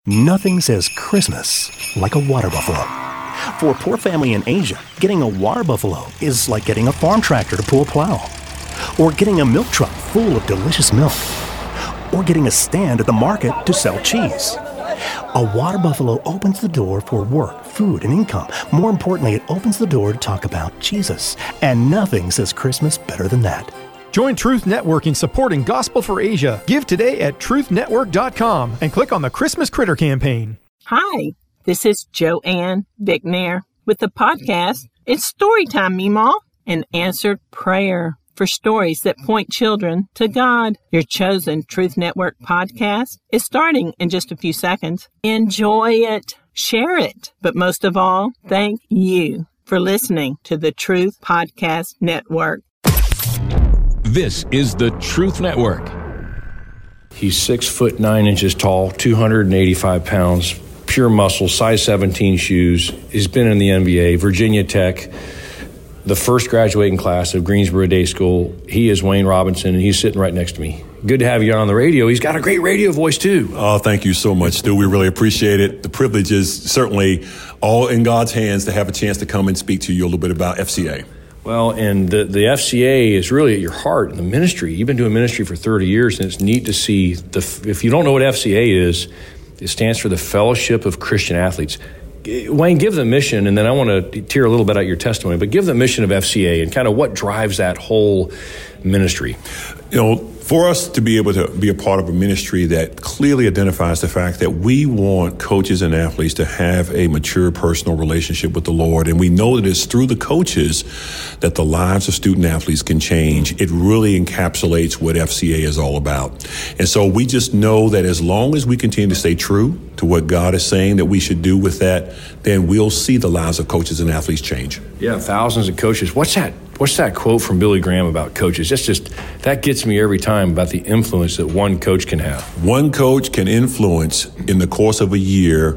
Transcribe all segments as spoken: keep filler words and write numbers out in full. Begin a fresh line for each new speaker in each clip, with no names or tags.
Nothing says Christmas like a water buffalo. For a poor family in Asia, getting a water buffalo is like getting a farm tractor to pull a plow, or getting a milk truck full of delicious milk, or getting a stand at the market to sell cheese. A water buffalo opens the door for work, food, and income. More importantly, it opens the door to talk about Jesus. And nothing says Christmas better than that.
Join Truth Network in supporting Gospel for Asia. Give today at truth network dot com and click on the Christmas Critter campaign.
Hi, this is Joanne Bicknair with the podcast It's Storytime, Meemaw, an answered prayer for stories that point children to God. Your chosen Truth Network podcast is starting in just a few seconds. Enjoy it, share it, but most of all, thank you for listening to the Truth Podcast Network.
This is the Truth Network.
He's six foot nine inches tall, two hundred eighty-five pounds, pure muscle, size seventeen shoes. He's been in the N B A, Virginia Tech, the first graduating class of Greensboro Day School. He is Wayne Robinson, and he's sitting right next to me. Good to have you on the radio. He's got a great radio voice, too.
Oh, thank you so much, Stu. We really appreciate it. The privilege is certainly all in God's hands to have a chance to come and speak to you a little bit about F C A.
Well, and the, the F C A is really at your heart in the ministry. You've been doing ministry for thirty years, and it's neat to see. The, if you don't know what F C A is, it stands for the Fellowship of Christian Athletes. Wayne, give the mission, and then I want to hear a little bit out your testimony, but give the mission of F C A and kind of what drives that whole ministry.
You know, for us to be able to be a part of a ministry that clearly identifies the fact that we want coaches and athletes to have a mature personal relationship with the Lord, and we know that it's through the coaches that the lives of student athletes can change. It really encapsulates what F C A is all about. And so we just know that as long as we continue to stay true to what God is saying that we should do with that, then we'll see the lives of coaches and athletes change.
Yeah, thousands of coaches. What's that? What's that quote from Billy Graham about coaches? That's just, that gets me every time about the influence that one coach can have.
One coach can influence in the course of a year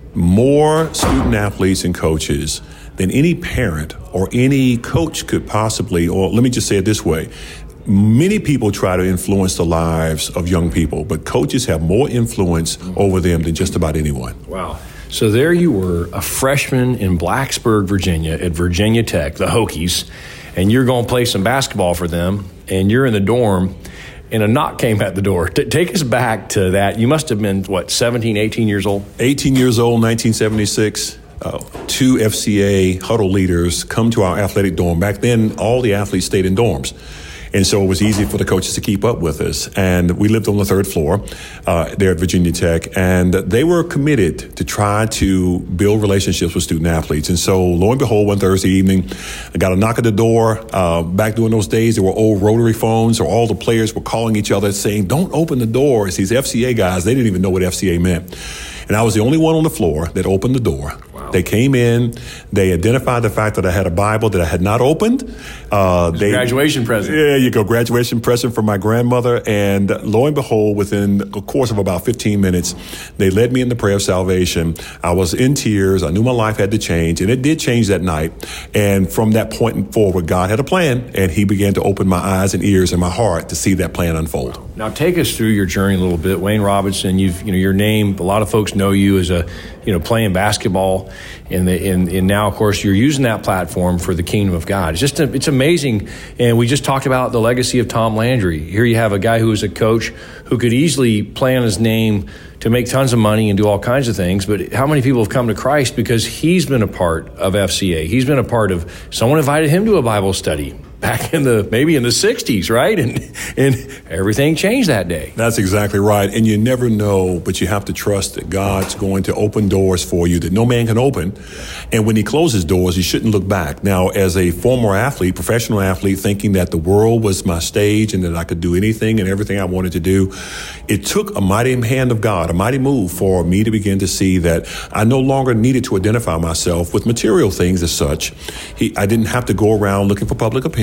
more student athletes and coaches than any parent or any coach could possibly, or let me just say it this way. Many people try to influence the lives of young people, but coaches have more influence over them than just about anyone.
Wow. So there you were, a freshman in Blacksburg, Virginia, at Virginia Tech, the Hokies, and you're going to play some basketball for them, and you're in the dorm, and a knock came at the door. T- take us back to that. You must have been, what, seventeen, eighteen years old?
eighteen years old, nineteen seventy-six. Uh, two F C A huddle leaders come to our athletic dorm. Back then, all the athletes stayed in dorms. And so it was easy for the coaches to keep up with us. And we lived on the third floor uh, there at Virginia Tech. And they were committed to try to build relationships with student athletes. And so lo and behold, one Thursday evening, I got a knock at the door. Uh, back during those days, there were old rotary phones, so all the players were calling each other saying, don't open the door. It's these F C A guys. They didn't even know what F C A meant. And I was the only one on the floor that opened the door. Wow. They came in. They identified the fact that I had a Bible that I had not opened. Uh, they,
graduation present.
Yeah, you go. Graduation present from my grandmother. And lo and behold, within a course of about fifteen minutes, they led me in the prayer of salvation. I was in tears. I knew my life had to change. And it did change that night. And from that point forward, God had a plan. And he began to open my eyes and ears and my heart to see that plan unfold.
Now, take us through your journey a little bit. Wayne Robinson, you've, you know, your name, a lot of folks know you as a, you know, playing basketball. And, the, and, and now, of course, you're using that platform for the kingdom of God. It's just, a, it's amazing. And we just talked about the legacy of Tom Landry. Here you have a guy who is a coach who could easily play on his name to make tons of money and do all kinds of things. But how many people have come to Christ because he's been a part of F C A? He's been a part of, someone invited him to a Bible study back in the, maybe in the sixties, right? And and everything changed that day.
That's exactly right. And you never know, but you have to trust that God's going to open doors for you that no man can open. And when he closes doors, you shouldn't look back. Now, as a former athlete, professional athlete, thinking that the world was my stage and that I could do anything and everything I wanted to do, it took a mighty hand of God, a mighty move for me to begin to see that I no longer needed to identify myself with material things as such. He, I didn't have to go around looking for public opinion.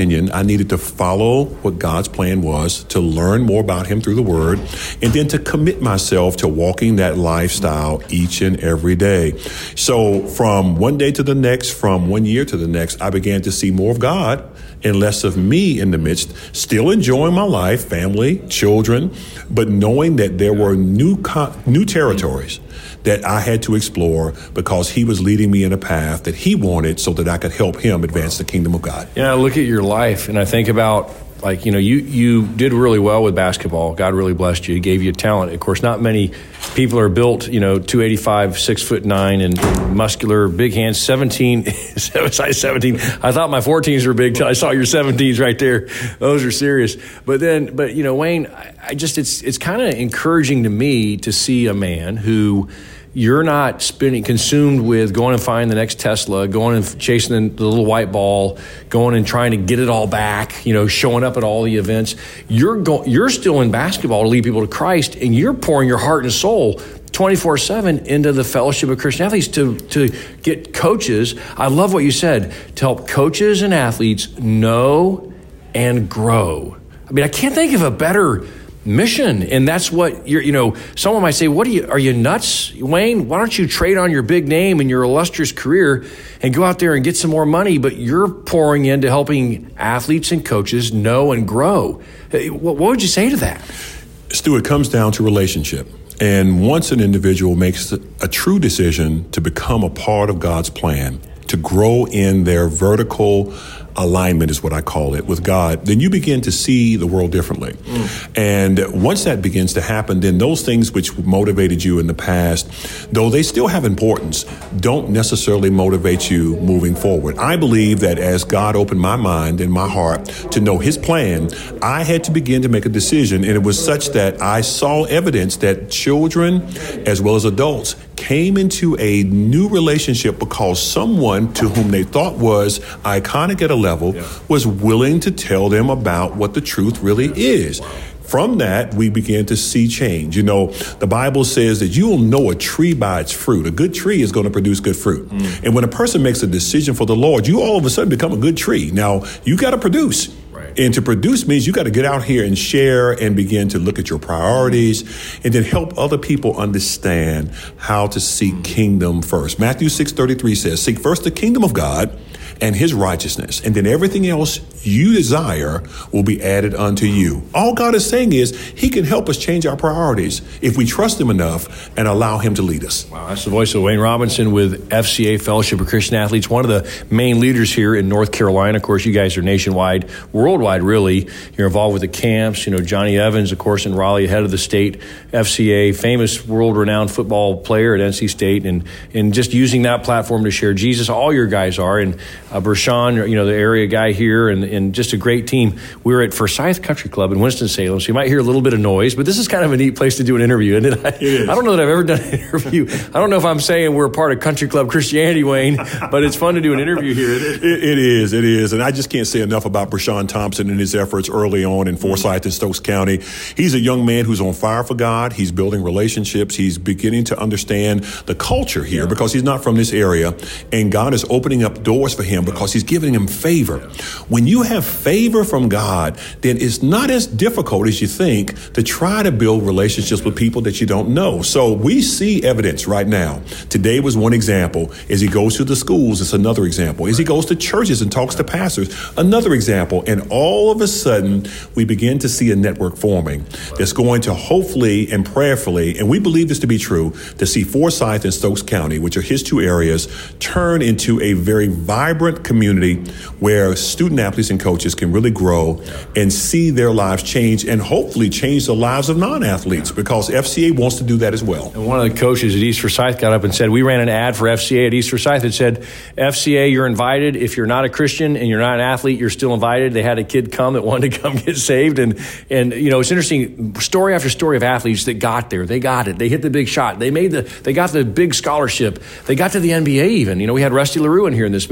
opinion, I needed to follow what God's plan was, to learn more about him through the word, and then to commit myself to walking that lifestyle each and every day. So from one day to the next, from one year to the next, I began to see more of God and less of me in the midst, still enjoying my life, family, children, but knowing that there were new co- new territories that I had to explore because he was leading me in a path that he wanted so that I could help him advance the kingdom of God.
Yeah, I look at your life and I think about, like, you know, you, you did really well with basketball. God really blessed you. He gave you talent. Of course, not many people are built, you know, two eighty-five, six foot nine, and, and muscular, big hands, seventeen, size seventeen. I thought my fourteens were big till I saw your seventeens right there. Those are serious. But then, but, you know, Wayne, I, I just, it's, it's kind of encouraging to me to see a man who, you're not spending consumed with going and finding the next Tesla, going and chasing the little white ball, going and trying to get it all back, you know, showing up at all the events. You're go- you're still in basketball to lead people to Christ, and you're pouring your heart and soul twenty-four seven into the fellowship of Christian athletes to, to get coaches. I love what you said, to help coaches and athletes know and grow. I mean, I can't think of a better mission. And that's what you're, you know, someone might say, what are you, are you nuts, Wayne? Why don't you trade on your big name and your illustrious career and go out there and get some more money? But you're pouring into helping athletes and coaches know and grow. What would you say to that?
Stu, it comes down to relationship. And once an individual makes a true decision to become a part of God's plan, to grow in their vertical alignment is what I call it with God, then you begin to see the world differently. Mm. And once that begins to happen, then those things which motivated you in the past, though they still have importance, don't necessarily motivate you moving forward. I believe that as God opened my mind and my heart to know his plan, I had to begin to make a decision. And it was such that I saw evidence that children as well as adults came into a new relationship because someone to whom they thought was iconic at a level yeah. was willing to tell them about what the truth really is. Wow. From that, we began to see change. You know, the Bible says that you will know a tree by its fruit. A good tree is going to produce good fruit. Mm. And when a person makes a decision for the Lord, you all of a sudden become a good tree. Now, you got to produce. Right. And to produce means you got to get out here and share and begin to look at your priorities and then help other people understand how to seek mm. kingdom first. Matthew six thirty-three says, seek first the kingdom of God and his righteousness, and then everything else you desire will be added unto you. All God is saying is he can help us change our priorities if we trust him enough and allow him to lead us. Wow,
that's the voice of Wayne Robinson with F C A, Fellowship of Christian Athletes, one of the main leaders here in North Carolina. Of course, you guys are nationwide, worldwide, really. You're involved with the camps. You know, Johnny Evans, of course, in Raleigh, head of the state F C A, famous world-renowned football player at N C State, and, and just using that platform to share Jesus. All your guys are, and Uh, Bershawn, you know, the area guy here, and, and just a great team. We were at Forsyth Country Club in Winston-Salem, so you might hear a little bit of noise, but this is kind of a neat place to do an interview, isn't it? I, it I don't know that I've ever done an interview. I don't know if I'm saying we're a part of Country Club Christianity, Wayne, but it's fun to do an interview here.
It, it is, it is. And I just can't say enough about Bershawn Thompson and his efforts early on in Forsyth and Stokes County. He's a young man who's on fire for God. He's building relationships. He's beginning to understand the culture here yeah. because he's not from this area, and God is opening up doors for him because he's giving him favor. When you have favor from God, then it's not as difficult as you think to try to build relationships with people that you don't know. So we see evidence right now. Today was one example. As he goes to the schools, it's another example. As he goes to churches and talks to pastors, another example. And all of a sudden, we begin to see a network forming that's going to hopefully and prayerfully, and we believe this to be true, to see Forsyth and Stokes County, which are his two areas, turn into a very vibrant community where student athletes and coaches can really grow and see their lives change and hopefully change the lives of non-athletes, because F C A wants to do that as well.
And one of the coaches at East Forsyth got up and said, we ran an ad for F C A at East Forsyth that said, F C A, you're invited. If you're not a Christian and you're not an athlete, you're still invited. They had a kid come that wanted to come get saved. And, and you know, it's interesting, story after story of athletes that got there. They got it. They hit the big shot. They made the, they got the big scholarship. They got to the N B A even. You know, we had Rusty LaRue in here in this meeting, Skip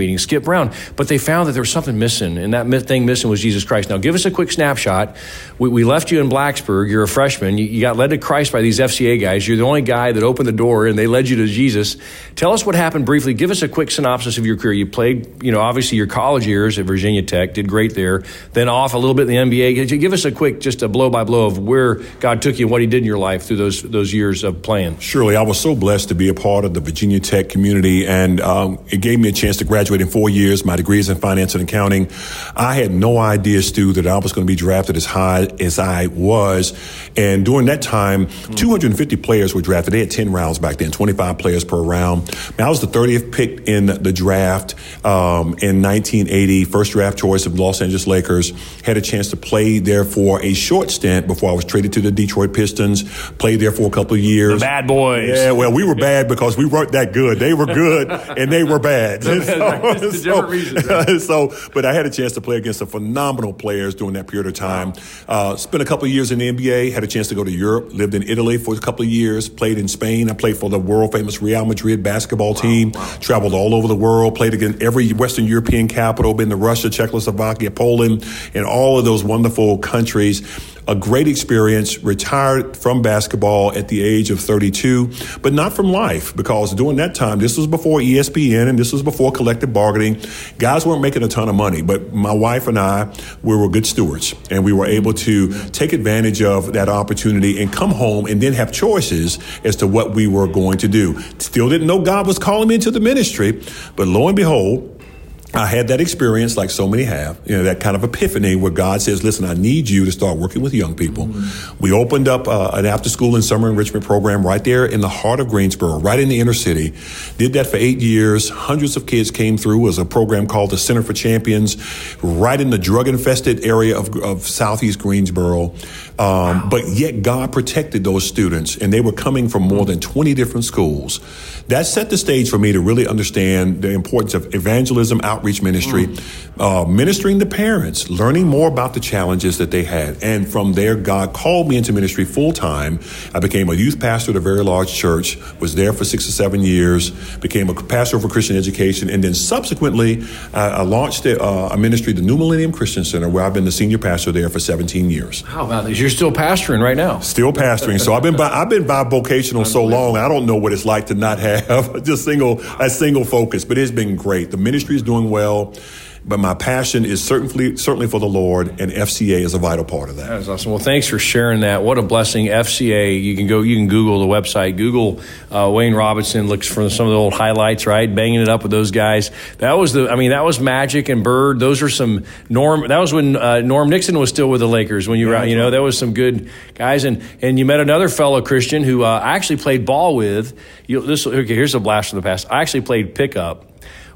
Skip Brown. But they found that there was something missing, and that thing missing was Jesus Christ. Now, give us a quick snapshot. We, we left you in Blacksburg. You're a freshman. You, you got led to Christ by these F C A guys. You're the only guy that opened the door, and they led you to Jesus. Tell us what happened briefly. Give us a quick synopsis of your career. You played, you know, obviously your college years at Virginia Tech, did great there. Then off a little bit in the N B A. Could you give us a quick, just a blow-by-blow of where God took you and what he did in your life through those those years of playing?
Surely. I was so blessed to be a part of the Virginia Tech community, and um, it gave me a chance to graduate in four years. My degree is in finance and accounting. I had no idea, Stu, that I was going to be drafted as high as I was. And during that time, mm. two hundred fifty players were drafted. They had ten rounds back then, twenty-five players per round. I was the thirtieth pick in the draft um, in nineteen eighty, first draft choice of Los Angeles Lakers. Had a chance to play there for a short stint before I was traded to the Detroit Pistons. Played there for a couple of years.
The bad boys.
Yeah, well, we were bad because we weren't that good. They were good, and they were bad. so,
It's a different reason. Right?
so, but I had a chance to play against some phenomenal players during that period of time. Uh, spent a couple of years in the N B A. Had a chance to go to Europe. Lived in Italy for a couple of years. Played in Spain. I played for the world famous Real Madrid basketball team. Wow, wow. Traveled all over the world. Played against every Western European capital. Been to Russia, Czechoslovakia, Poland, and all of those wonderful countries. A great experience, retired from basketball at the age of thirty-two, but not from life, because during that time, this was before E S P N and this was before collective bargaining. Guys weren't making a ton of money, but my wife and I, we were good stewards, and we were able to take advantage of that opportunity and come home and then have choices as to what we were going to do. Still didn't know God was calling me into the ministry, but lo and behold, I had that experience like so many have, you know, that kind of epiphany where God says, listen, I need you to start working with young people. Mm-hmm. We opened up uh, an after school and summer enrichment program right there in the heart of Greensboro, right in the inner city. Did that for eight years. Hundreds of kids came through. It was a program called the Center for Champions, right in the drug-infested area of, of southeast Greensboro. Um, wow. But yet God protected those students, and they were coming from more than twenty different schools. That set the stage for me to really understand the importance of evangelism, outreach ministry, mm. uh, ministering to parents, learning more about the challenges that they had. And from there, God called me into ministry full time. I became a youth pastor at a very large church, was there for six or seven years, became a pastor for Christian education, and then subsequently uh, I launched a, uh, a ministry, the New Millennium Christian Center, where I've been the senior pastor there for seventeen years.
How about this? You're still pastoring right now.
Still pastoring. So I've been bi- I've been bivocational so long, I don't know what it's like to not have just single a single focus, but it's been great. The ministry is doing well, but my passion is certainly certainly for the Lord, and F C A is a vital part of that.
That is awesome. Well, thanks for sharing that. What a blessing. F C A, you can go, you can Google the website, Google uh, Wayne Robinson, looks for some of the old highlights, right? Banging it up with those guys. That was the, I mean, that was Magic and Bird. Those are some Norm, that was when uh, Norm Nixon was still with the Lakers when you were out, you know, that was some good guys. And, and you met another fellow Christian who uh, I actually played ball with. You, this, okay, here's a blast from the past. I actually played pickup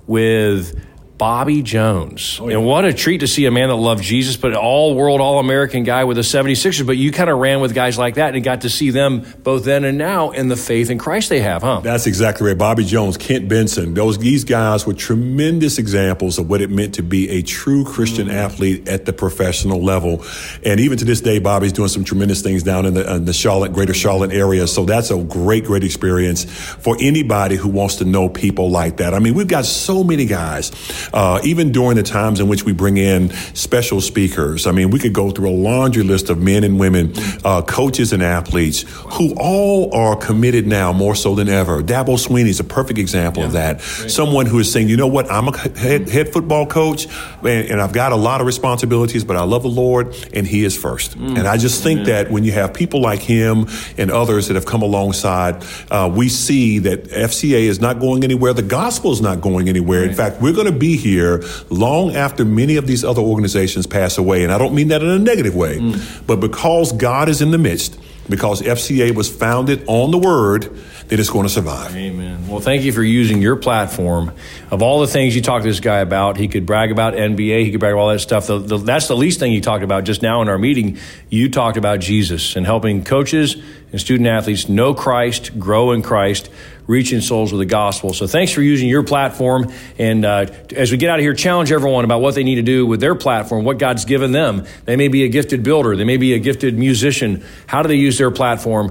with Bobby Jones. Oh, yeah. And what a treat to see a man that loved Jesus, but an all-world, all-American guy with the seventy-sixers. But you kind of ran with guys like that and got to see them both then and now in the faith in Christ they have, huh?
That's exactly right. Bobby Jones, Kent Benson, those these guys were tremendous examples of what it meant to be a true Christian mm. athlete at the professional level. And even to this day, Bobby's doing some tremendous things down in the, in the Charlotte, greater Charlotte area. So that's a great, great experience for anybody who wants to know people like that. I mean, we've got so many guys. Uh, even during the times in which we bring in special speakers, I mean, we could go through a laundry list of men and women, uh, coaches and athletes who all are committed now more so than ever. Dabo Sweeney is a perfect example yeah. of that. Great. Someone who is saying, you know what, I'm a head, head football coach and, and I've got a lot of responsibilities, but I love the Lord and he is first. Mm. And I just think Amen. that when you have people like him and others that have come alongside, uh, we see that F C A is not going anywhere. The gospel is not going anywhere. Right. In fact, we're going to be here long after many of these other organizations pass away. And I don't mean that in a negative way, mm. but because God is in the midst, because F C A was founded on the word, that it's going to survive.
Amen. Well, thank you for using your platform. Of all the things you talked to this guy about, he could brag about N B A, he could brag about all that stuff. The, the, that's the least thing he talked about just now in our meeting. You talked about Jesus and helping coaches and student athletes know Christ, grow in Christ, reaching souls with the gospel. So thanks for using your platform. And uh, as we get out of here, challenge everyone about what they need to do with their platform, what God's given them. They may be a gifted builder. They may be a gifted musician. How do they use their platform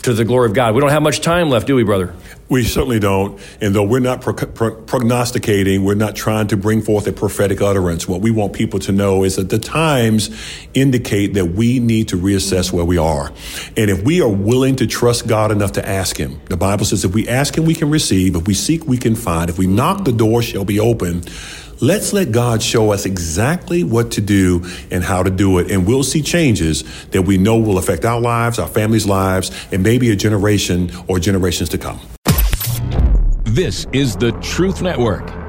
to the glory of God. We don't have much time left, do we, brother?
We certainly don't. And though we're not pro- pro- prognosticating, we're not trying to bring forth a prophetic utterance. What we want people to know is that the times indicate that we need to reassess where we are. And if we are willing to trust God enough to ask him, the Bible says if we ask him, we can receive. If we seek, we can find. If we knock, the door shall be open. Let's let God show us exactly what to do and how to do it. And we'll see changes that we know will affect our lives, our families' lives, and maybe a generation or generations to come.
This is the Truth Network.